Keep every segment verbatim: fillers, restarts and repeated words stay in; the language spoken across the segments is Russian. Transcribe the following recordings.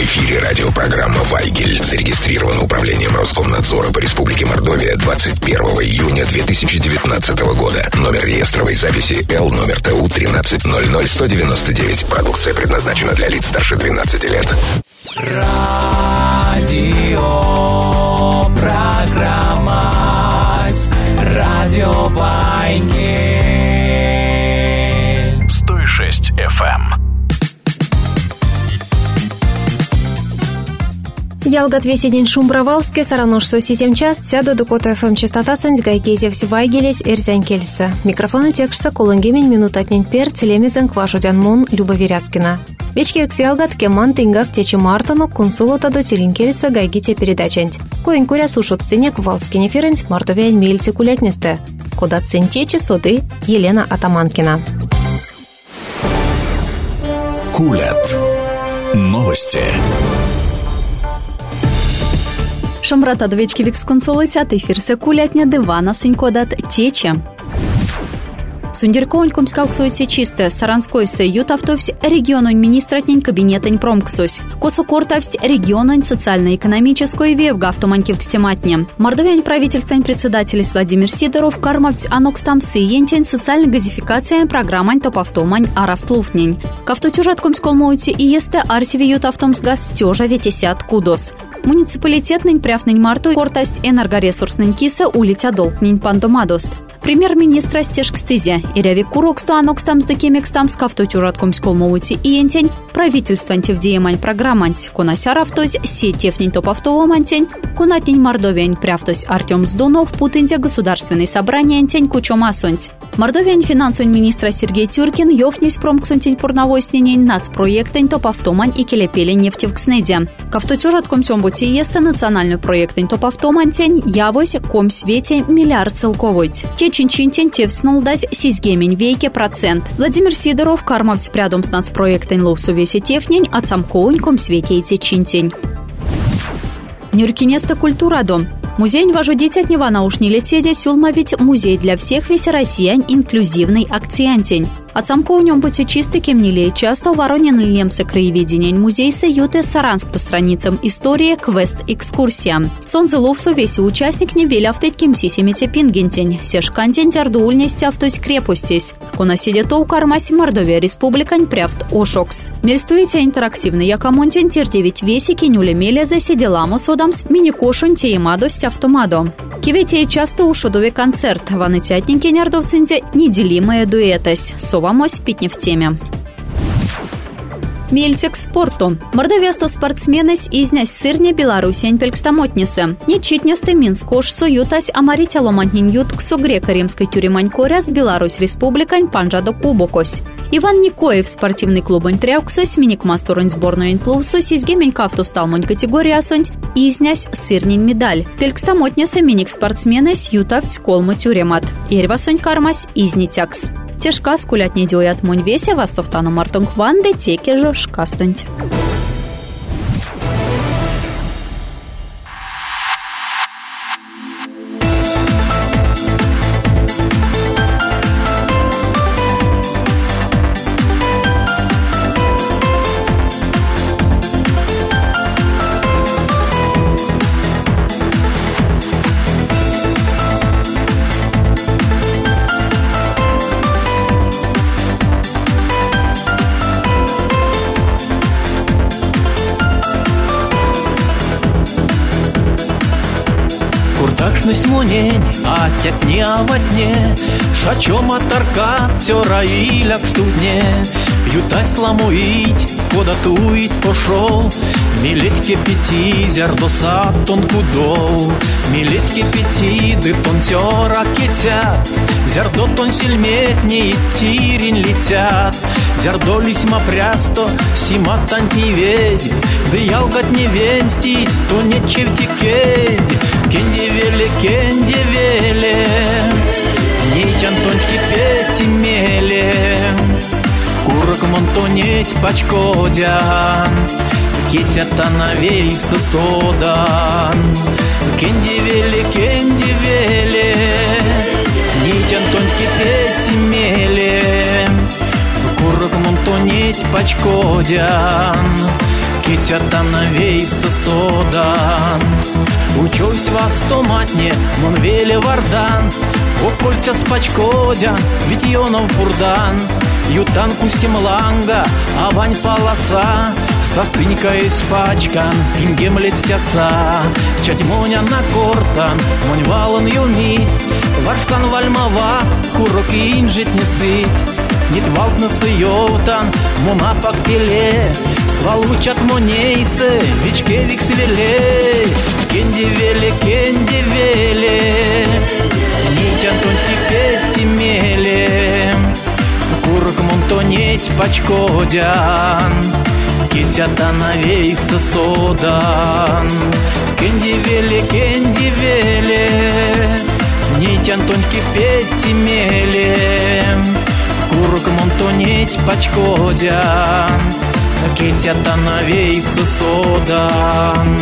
В эфире радиопрограмма «Вайгель». Зарегистрирована управлением Роскомнадзора по Республике Мордовия двадцать первого июня две тысячи девятнадцатого года. Номер реестровой записи Л, номер Т У тринадцать ноль ноль сто девяносто девять. Продукция предназначена для лиц старше двенадцати лет. Радио программа Радио Вайгель сто шесть эф эм. Ялгат весенин Шумбравалске, Сараношсо сисем час, сяду до кота эф эм частота сонь гайкезев Вайгелес, эрзянь кельса. Микрофоны текшса колонгемень минут отнень пер, целемезен квашудян мун, Люба Веряскина. Вечки эксиалгат кеман тингак течи мартану, кунсулота до терин кельса гайгите передачант. Коин куря сушут синек валскине ференц, мартовяйн мельце кулятнесте. Кода цинтечи соды Елена Атаманкина. Кулят. Новости. Шамрата довечки викс консолицят ефірсе кулятня дивана синькодат тече. Сундерковань комскауксуйся чисте, Саранскойся ютавтовсь региононь министратнень кабинетонь промксусь. Косукортовсть региононь социально-экономической вевга автоманкивкстематне. Мордовянь правительствень председатель Владимир Сидоров кармовць анокстам сыентень социальной газификация программань топ-автомань арафтлуфнень. Кавтотюжат комсколмоуйте и есте арсиве ютавтомсгаз стёжа ветесят кудос. Муниципалитетнень пряфнень марту кортасть энергоресурснень киса улитя долкнень пандомадост. Премьер-министр Стешк Стызя и Рявик Куроксту анокстам с декемекстам с кавтотюраткомскол моути и ентень правительстван тевдеемань программанть конасяравтось сетевнень топ-автоомантень конатнень мордовянь пряфтось Артем Сдонов путынзя государственный собрание ентень кучомасонть. Мордовянь финансовый министра Сергей Тюркин ёвнись промксунтень пурновойсненень нацпроектень топ-автомань и келепелень нефтевкснедя. Кавтотюраткомсомбути есте национальный проектень топ-автомантень явось комсвете миллиард целковойть. Чинчинтень тевснулдась сизгемень вейке процент. Владимир Сидоров кармовць прядом с нацпроектень ловсу весе тефнень, а цамковоньком свете и течинтень. Нюркинеста культура дом. Музей важу дитятнева наушни летеде сюлмавить музей для всех весь россиян инклюзивный акциантень. А цамко в нем быть чисто кемнилей часто воронен лемсе краеведения музей Саюте Саранск по страницам истории квест экскурсия. Сонзеловсу весь участник не веля автыть кемсисемите пингентень. Сешкантень зардуулнести автось крепостись. Кона сидето у кармаси Мордовия республикань пряфт ошокс. Мельстуете интерактивно якомонтень тердевить веси кинюля меля засиделамо содамс мини-кошунь теемадость автомадо. Кивете часто у шодове концерт. Ваны тятники нярдовцинзе неделимая дуэтась. Совамось питне в теме. Мельцек спорту. Мордовиасто спортсменес изнясь сырня Беларусень пелькстамотнесе. Нечитнесте Минскош соютась амарите ломантнин ютксо греко-римской тюремань коряс Беларусь республикань панжадо кубокось. Иван Никоев спортивный клубонь тряуксось миник масторонь сборную интлусось изгемень кафту сталмонь категория сонь изнясь сырнин медаль. Пелькстамотнесе миник спортсменес ютавць колму тюремат. Ирвасонь кармась изнитякс. Тяжка скулят не делает монь весе вастовтану мартонг ванды теке же шкастонть. Курташность монень, а тятне аватне, шачом атаркат, тёра иляк студне, ютась ламуить, кода туить пошел, милетке пяти зярдоса тон кудол, милетке пяти ды тон тёра кетят, зярдо тон сельметне и тирень летят, зярдо лисьма прясто, сима танти ведь, да ялгат не венстить, то не чевтикедь. Кенде веле, кенде веле, нить антоньки пети меле, курок монтонеть пачкодя, кетята навейса содан. Кенде веле, кенде веле, нить антоньки пети меле, курок монтонеть пачкодя, Китята навейса содан. Учусь вас томатне, мон веле вардан. О кольця спачкодя, ведь йонов бурдан. Ютан кустим ланга, а вань полоса. Со спинкой испачкан, пингем летстяса. Чадьмоня на кортан, монь валан юми. Варштан вальмава, курок и инжит не сыть. Нит валт на сыёвтан, мума пактеле. Свалучат монейсы, вичке виксвеле. Кенди веле, кенди веле. Нитян тоньки пети меле. Курок монтонеть пачкодян. Китята навейса содан. Кенди веле, кенди веле. Нитян тоньки пети меле. Курок монтонеть пачкодян. Китята навейса содан.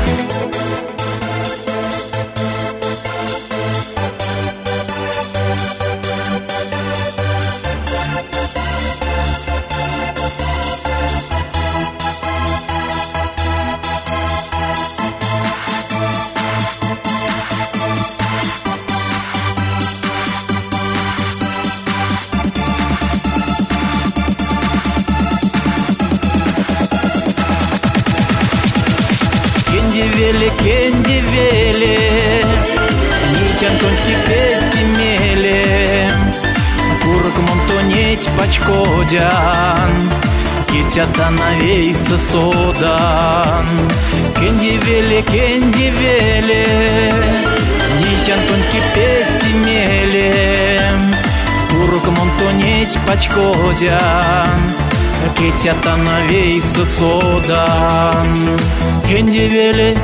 Кенди веле, нитян тоньки пети меле. Курок монтонеть пачкодян. Китята навейса содан. Кенди веле, кенди веле. Нитян тоньки пети меле. Курок монтонеть пачкодян. Китята навейса содан. Кенди веле.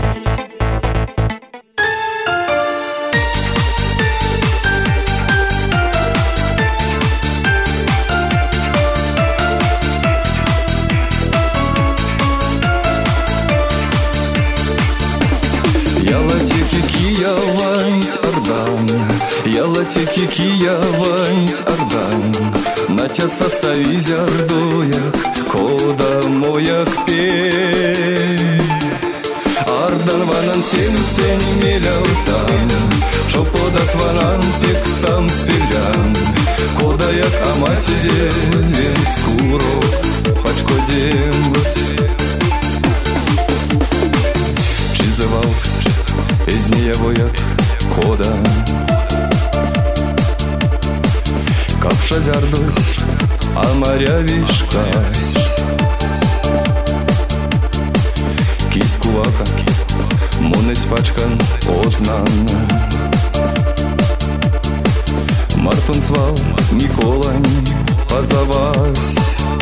Ялатики киявать ардан, натя состави зярдояк, кода мояк пе. Ардан ванан сен сен меляутан, чоподас ванан пекстам спилян, кодаяк амати девен скуро, пачко дембус. Чизывалкс, из нея вояк, кода. Капша зярдусь, а моря вишкась. Кись кувака, монесь пачкан познан. Мартон свал, Миколань, позавась.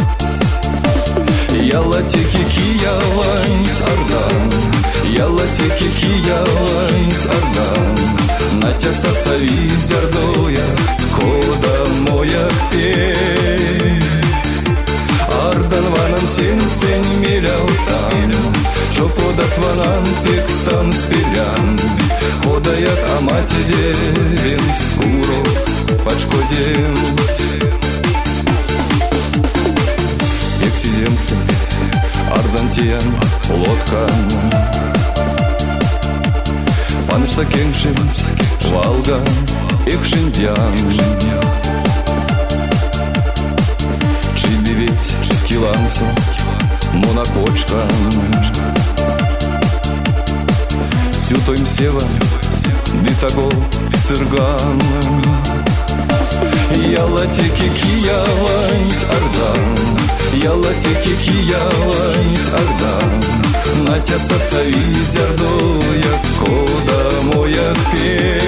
Ялатики киявать ардан, ялатики киявать ардан. Натя состави зярдоя, кода мояк пе. Ардан ванан сен сен меляутан, чоподас ванан пекстам спилян. Кодаяк амати девен скуро, пачко дембус. Эксиземстен, ардантиян, лодкан. Панышта кеңшин, валга, экшиндян. Чидивить, килансо, монокочкан. Сютоим сева, дитагол, сырган. Ялатики киявать ардан, ялатики киявать ардан. Натя состави зярдоя, кода мояк пе.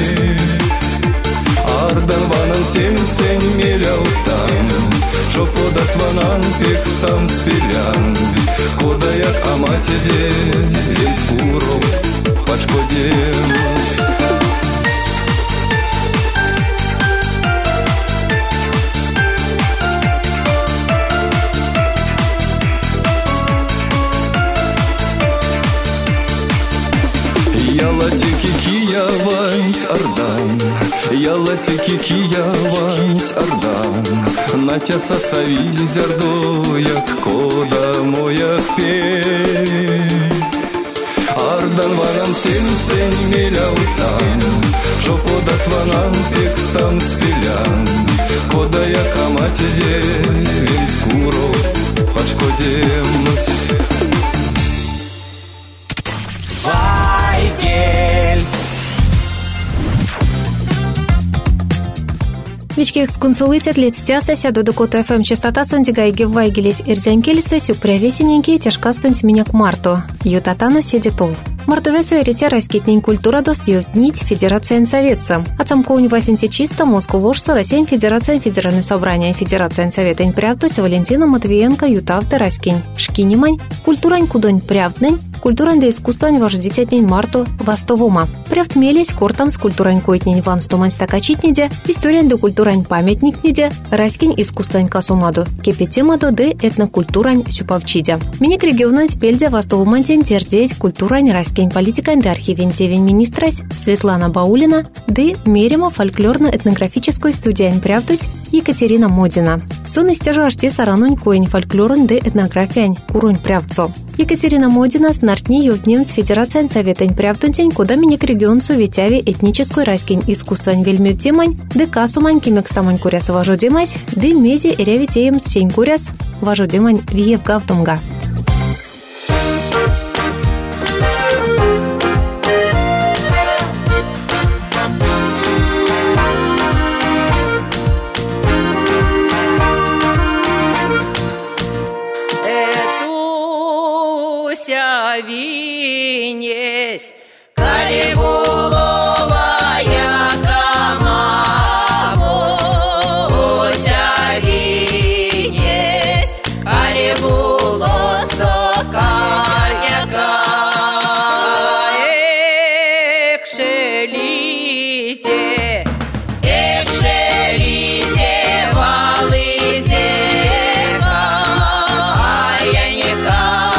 Ардан ванан сен сен меляутан, чоподас ванан пекстам спилян. Кодаяк амати девен скуро, пачко дембус. Ялатики киявать ардан, ялатики киявать ардан. Натя состави зярдояк, кода мояк пе. сень милял там, що подослана текстом спилян. Кода я камати девим скуро пачкодемус. Вайгель. Вички эксконсулитет летстяса сяду до кота эф эм частота сондигайги вайгелис ирзянкелиса сюпря весененький тяжкастунь меня к марту. Ютатана седитов. Мартовесу эрите раскетнень культура достает нить Федерация Советца. А цамкоунь васенте чисто Москву вошсу Россия Федерация Федеральное собрание Федерация Совета Прявтусь Валентина Матвиенко Ютавте Раскинь. Шкинимань. Культурань кудонь прявтнень. Культурань да искусствань вождитетнень Марту Вастовума. Прявт мелись кортам с культурань койтнень ван стомань стакачитниде. История до культурань памятник ниде. Раскинь искусствань касумаду. Кепетимаду де этнокультурань сюпавчиде. Миник региональ спельде Вастовумантень тердеть культурань раскинь. Политика да архивентевень министрась Светлана Баулина, да мерима фольклорно-этнографической студия Прявтусь Екатерина Модина. Сон истяжу ашти саранунь коень фольклорун да этнографиянь курунь Прявцо. Екатерина Модина с нартни юднем с Федерацией Совета Прявтунтень, куда миник регион суветяви этнической раскинь искусствань вельми втемань, да касумань кимекстамань куряс важудимась, да мези эревитеем сень куряс важудимань виев гавтумга. Винесь, Калибуловая камаму, уся винесь, Калибулосто кальяка, экшелизе, экшелизе валызека, аяникарне.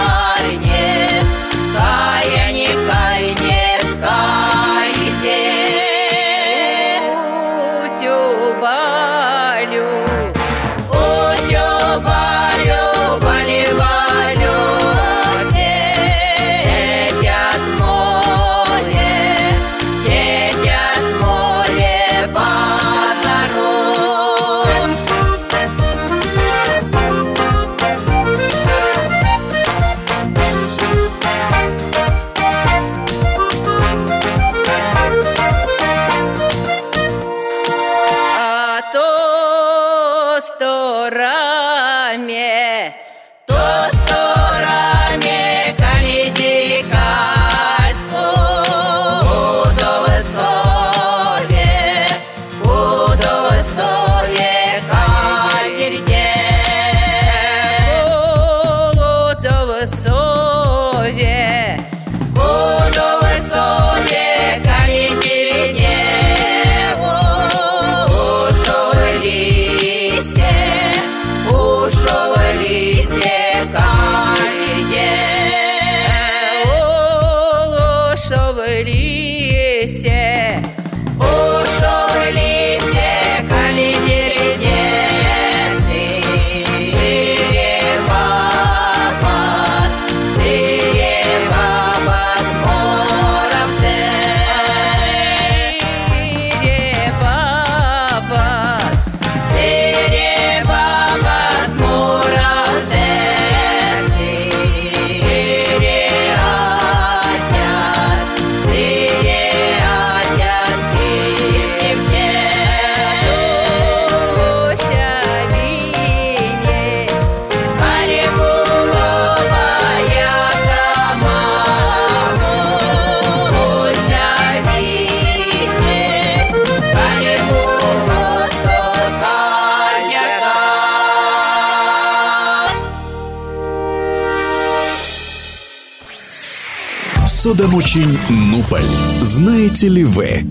Судомучень Нуполь. Знаете ли вы?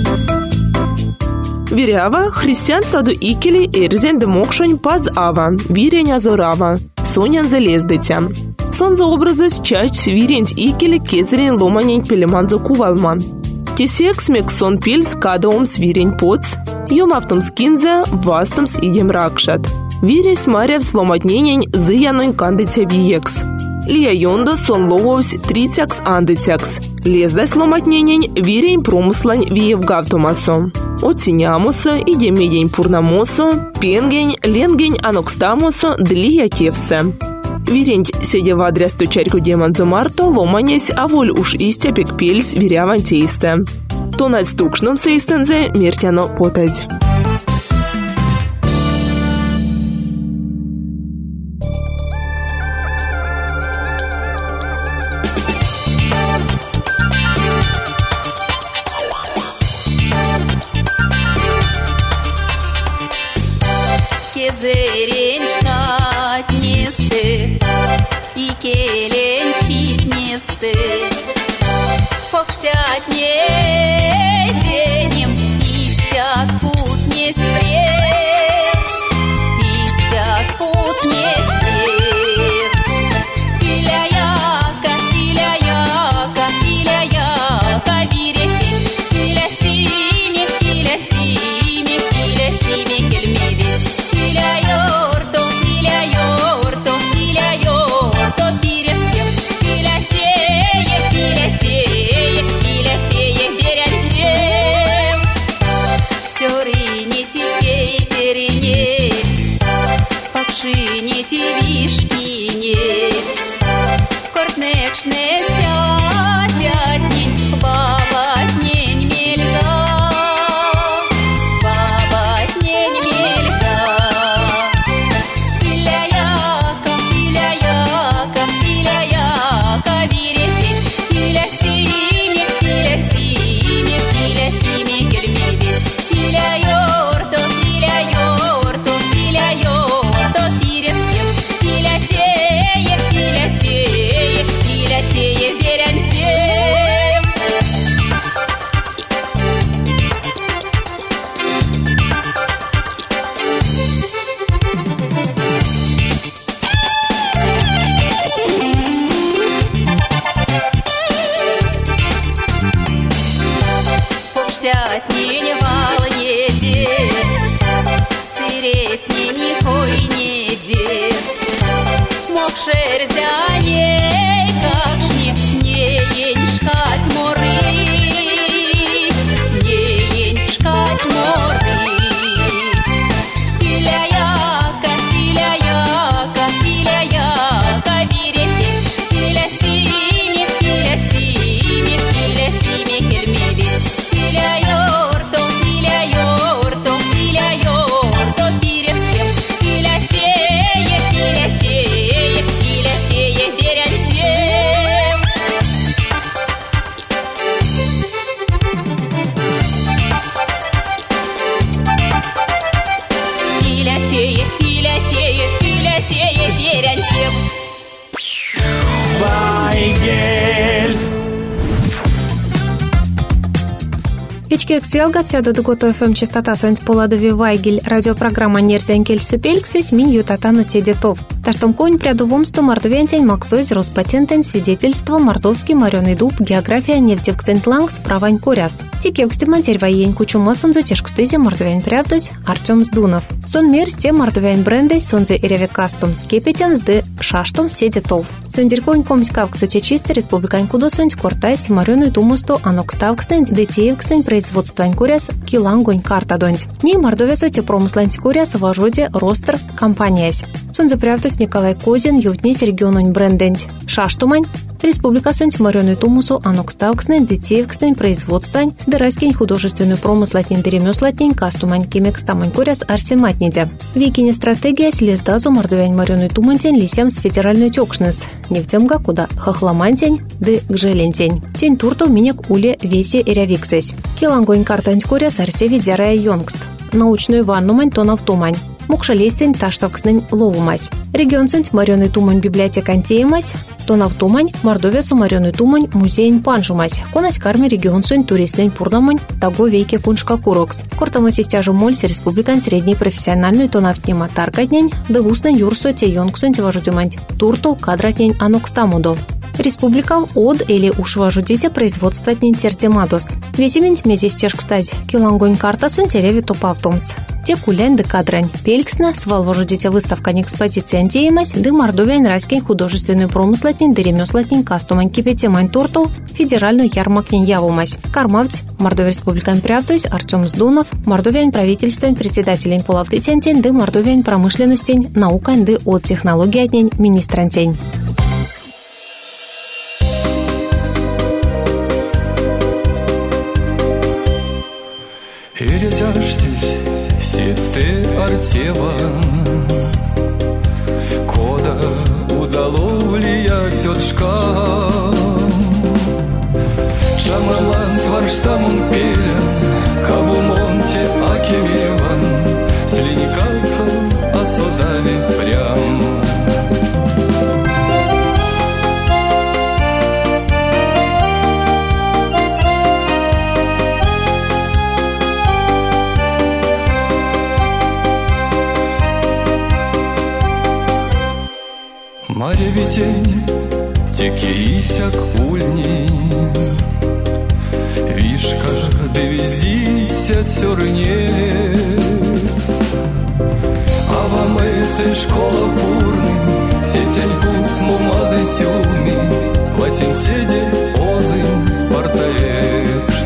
Вирява християнство до икели эрзен демокшонь паз ава, виреня зорава, сонян залездетя. Сон за образус чач виренч икели кезрен ломанень пелеманзо кувалма. Тесек смек сон пиль с кадаом свирень поц, йом автом скинзе, вастом с идем ракшат. Виресь марев сломатненень зыянонь кандетя виекс. Лия йондо сон лововсь тритякс андетякс. Лездась ломатненень вирень промыслань виевгавтомасо. Оценямусо, идемедень пурнамосо, пенгень, ленгень анокстамосо, дли якевсе. Вирень седя в адрес точарьку деманзо марто ломанесь, а воль уж истяпик пельс вирявантеисте. Тонать стукшном сейстензе мертяно потазь. Кезерень шкатнисты, и келень читнисты, покштят не денем, истят пут не спрец, истят пут не спрец. Иля яка, иля яка, иля яка, вирехин, иля симе, иля симе, иля симе кельмеви. Иля йорто, иля йорто, иля йорто, пирескем, иля теє, иля теє, иля теє, верянтем. Тёрынете, теренеть, покшинете, вишкинеть, кортнекшне сядятнень, бабатнень мельга, бабатнень мельга. Иля яка, иля яка, иля яка, вирехин, иля симе, иля симе, иля симе кельмеви. Иля йорто, иля йорто, иля йорто, пирескем, иля теє, иля теє, иля теє, верянтем. Пуштят не вал не дес, сыреть не нихой не дес. Мокшерзя не какшни, не ень шкать морыть, не ень шкать морыть. Иля яка, иля яка, иля яка, вирехин, иля симе, иля симе, иля симе кельмеви. Иля йорто, иля йорто, иля йорто, пирескем, иля теє, иля теє, иля теє, верянтем. Иля теє, иля теє, иля теє, верянтем. Вайгель. Печки эксел сяду до готов эф эм частота сонц поладови Вайгель радиопрограмма Нерзянкель Супельксис минью татану седетов. Таштом конь прядувомсту мордовентень максоз Роспатентень свидетельство мордовский мореный дуб география нефтевкстентлангс правань куряс. Тикевксте матерь воень кучумо сонзу тешкстызе мордовень прядуть Артем Сдунов. Сон мерсте мордовень брендей сонзе иревекастом скепетем сды шаштом седетов. Сондерконь комскавксу чисто республикань кудо сонь кортайсти мореный думусту анокставкстен детеевкстен производствань куряс килангонь картадонь. Не мордовесу те промыслань куряс в ажоде ростер компаниясь. Сонзе прядуть Николай Козин ютнесь регионунь брендень шаштумань республика сонь мореный тумусу анокставкстен детеевкстен производствань дырайскень художественную промыслатнень деремёслатнень кастумань кемекстамань куряс арсематниде. Викине стратегия слездазу мордовянь мореный тумантень лисем с федеральной тёкшнес. Нефтемга куда хохламантень ды гжелентень. Тень турту минек уле весе эрявиксесь. Килангонь картань куряс арсеви дярая йонгст. Научную ванну мань тонав тумань. Мукшалесень таштавкснень ловумась. Регион сынь мореный тумань библиотека антеемась. Тонав тумань мордовесу мореный тумань музейн панжумась. Конась карми регион сынь туристнень пурнамань таго вейке куншка курокс. Кортама систяжу мольс республикан средний профессиональный тонавтнема таркатнень дагуснень юрсо те йонгсунь важудюмань. Турту кадратнень анокстамудо. Республикал од или ушважу дите производствовать нинтердемадост. Весемень тьмезис чешк стать. Килангонь карта сунь тереви топавтомс. Те кулянь да кадрань. Пельксна свалвожу дитя выставка экспозиция антеемась, да мордовян райский художественный промыслатнин да ремеслатнин кастомань кипетемань торту федеральную ярмакнин явумась. Кармавц, Мордовия республикан прявтусь, Артем Сдунов, мордовян правительствен председателень полавдытентень да мордовян промышленностень, наукань да от технологии отнень министрантень. Эрезяштись, сетсте Арсеван, кода удало влиять от шкам. Шамалан сварштамун пелен, кабумонте акимеван, слиникаса асодави прям. Маревитень, текеися кульни, вишка ж девіздіться цьорнєс. А вам есе школа пурни, сетень пус мумази сюми, васін седе озин партаекс.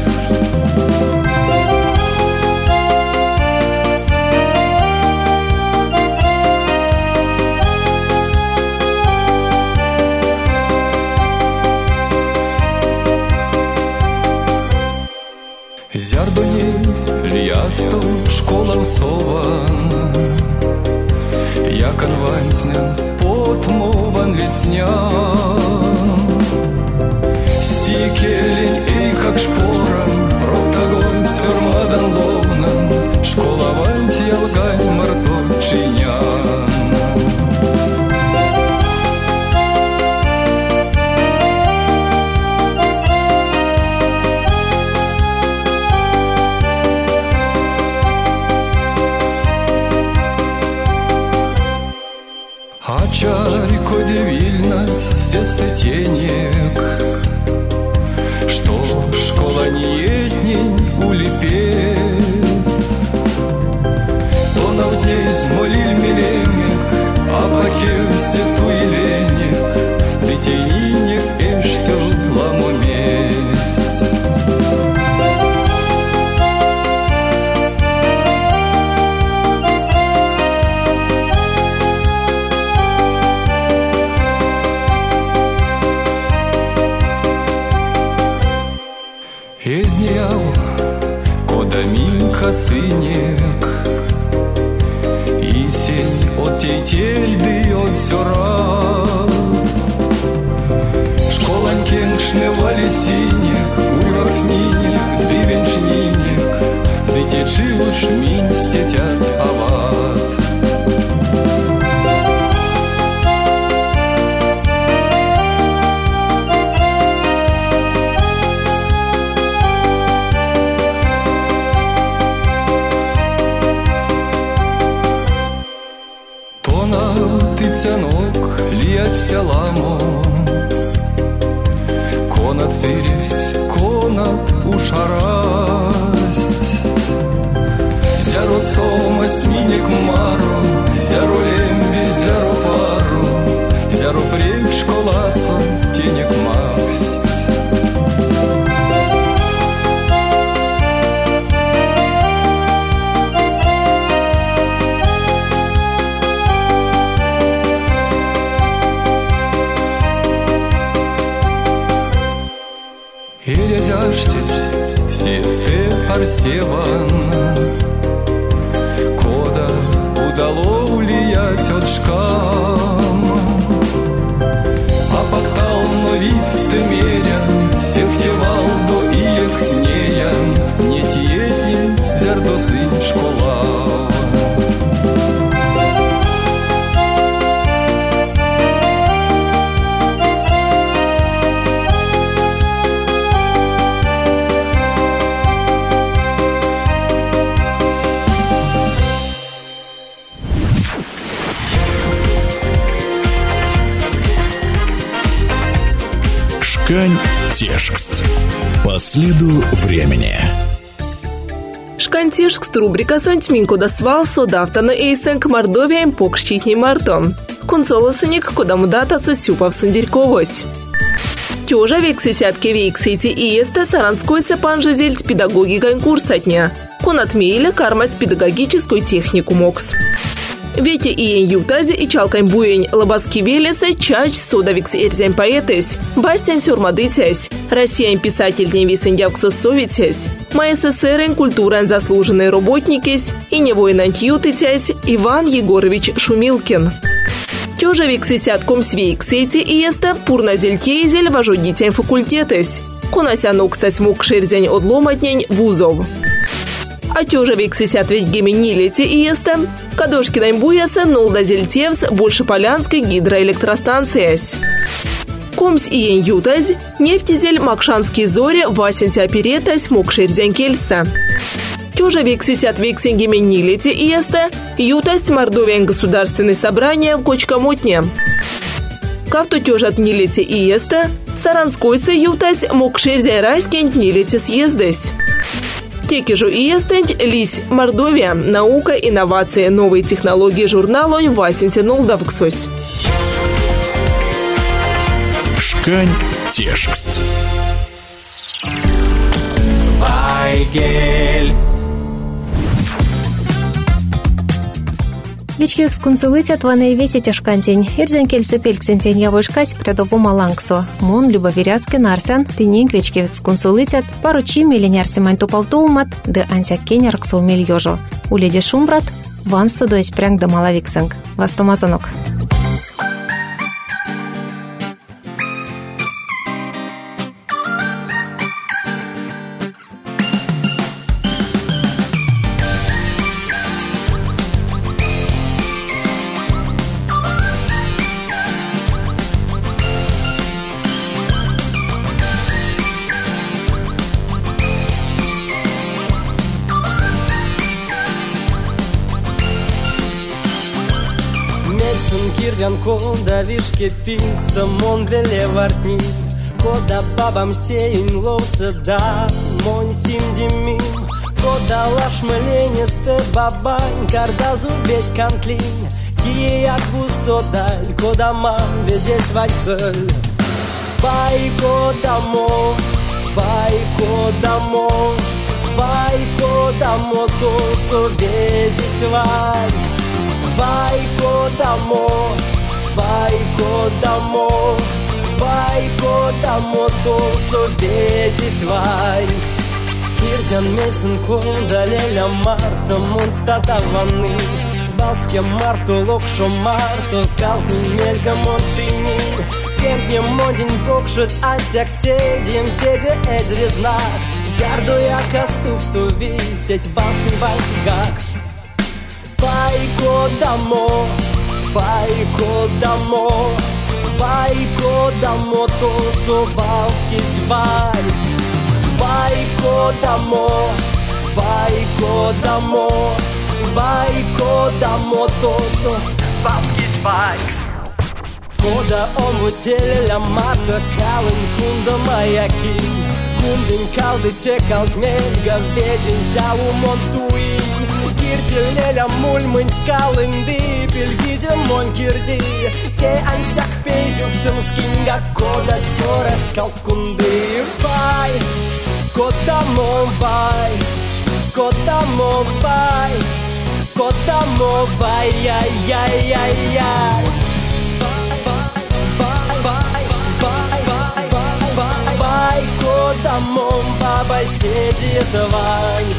Зярбані лиясто школа сован, як анвансня потмован ліцня. Стікелень ей как шпора, проктагон сюрмадан ловнан, школа ванть ялгань марто чинян. Чарико девильна сесты тенек, что школа не етнень улепест. То на дней смолиль миленек, а покевсте туиленек, детейник эштел ламомест. Езнял кодаминка сынек, и сень от тейтельды от сёра. Школан кенгшне вали синек, уйвак снинек, дывен шнинек, дытечи уж мин стетят ават. Тыцянок лиять стяламо, кона циресть, кона ушарасть. Зяро стомость минек маро, зяро лемби, зяро пару, зяро прек школаса, тенек макс. Эрезяштись, сесте Арсеван, кода удало влиять от шкам. А пактал новицте мерян, сехтевал до иек снеян, не тиетнин зердосы школа. Шкань Тешкст. По следу времени. Шкантишк с рубрика «Сонтьминку досвал содавтана эйсенк Мордовием покщитни мартом. Консолосыник кодамудата сосюпав сундерьковось. Тёжа вексесятки вексети и есте саранской сепан жизельт педагогикань курсатня. Кон отмейле кармась педагогическую технику мокс. Вети иен ютази и чалкань буень лобаски велеса чач содавикс эрзянь поэтес, бастян сюрмадытясь, россиян писатель день висендявксос советясь, ма СССРен культуран заслуженный работникес и невойнань ютытясь Иван Егорович Шумилкин. Тёжа вексесятком свейксети и еста пурназельтейзель вожодитян факультетес, конасянок стась мокшерзянь одломатнянь вузов. А тёжа вексесят ведь геменилити и еста кадошкинань буяса нолдазельтевс большеполянской гидроэлектростанциясь. Комс иен ютаз, нефтизель макшанский зоре васенся оперетась мокшерзянь кельса. Тёжа вексесят вексен геменилити и еста ютаз Мордовиан государственное собрание в Кочкамотне. Кавто тёжа тнилити и еста саранскойся ютаз мокшерзянь райскень тнилити съездась. Текижу и естенть лись Мордовия, наука, инновации, новые технологии журналонь васенте нолдавксось. Шкань тешкст. Вайгель. Вичких скунсулытят ваны веси тяжкантень. Ирзен кельсы пельксентень явошкась прядову малангсо. Мон любоверяцки нарсян, тынень вечких скунсулытят, пару чим или нярсимань тупалтоумат, да ансяк кенярксо умель ёжо. Уледи шумбрат, ван студоись прянг да малавиксанг. Вастомазанок. Кирдян кода вишке пингста мон веле вартни, кода бабам сеин лоуса да мон симдимин, кода лаш млене сте бабань кардазу ведь кантлин, кие як бусодаль, кода мам ведесь вайцель. Бай кода мо, бай кода мо, бай кода мо то соведись вайкс. Vai kodamo, vai kodamo, vai kodamo, to sovedis vaiks. Kirjan mesen konda leля марта, монстата ванны. Балске марту локшо марто, скалку мельга мончини. Кемпне модин бокшит, ансяк седим, теде эзли знак. Зярду я каступ ту висеть, балсни вайс гакс. Vai kodamo, vai kodamo, vai kodamo, to sovalski zvajs. Vai kodamo, vai kodamo, vai kodamo, to sovalski zvajs. Кода омутеля марка калын кунда маяки, кундин калды секал мельга веден тялу монтуи. Киртилеля мульмынь калынды, пельгидя мон кирди. Те ансяк пейдю в дым скинга, кода тёрес калкунды. Бай, кода мо бай, кода мо бай, кода мо бай, яй-яй-яй-яй. Бай, кода мо баба сидит вайс.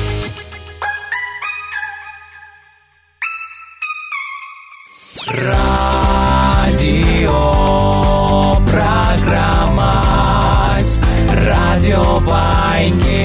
Радио, программа, радио Вайгель.